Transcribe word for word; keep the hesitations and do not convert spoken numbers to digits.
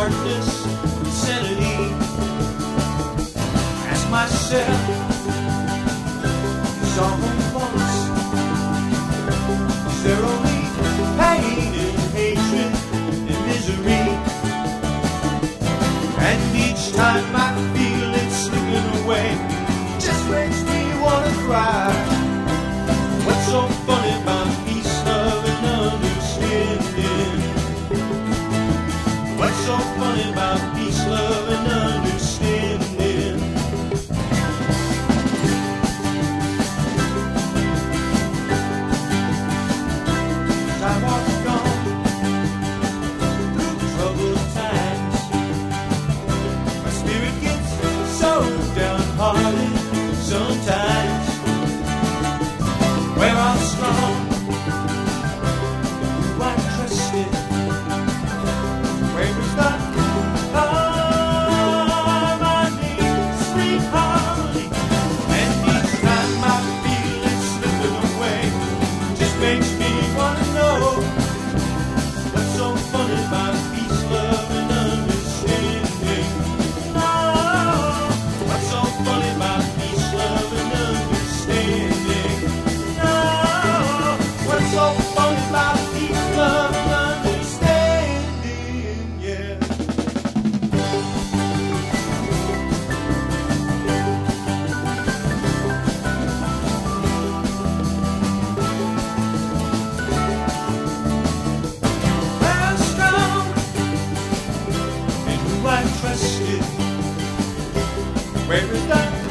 darkness, insanity. Ask myself, is all once? Is there only pain and hatred and misery? And each time I feel it slipping away, it just makes me wanna cry. What's so funny about peace, love, and understanding? What's so funny about peace, love, and understanding? As I walk on through troubled times, my spirit gets so downhearted sometimes. Where I'm strong, who I trusted, where is that? Ah, my knees, sweet Holly. And each time I feel it slipping away, it just makes me wanna know what's so funny about peace, love, and understanding. Oh, what's so funny about peace, love, and understanding? Oh, what's so funny about peace, love, and understanding? Yeah. I'm strong in who I trusted. Where is that?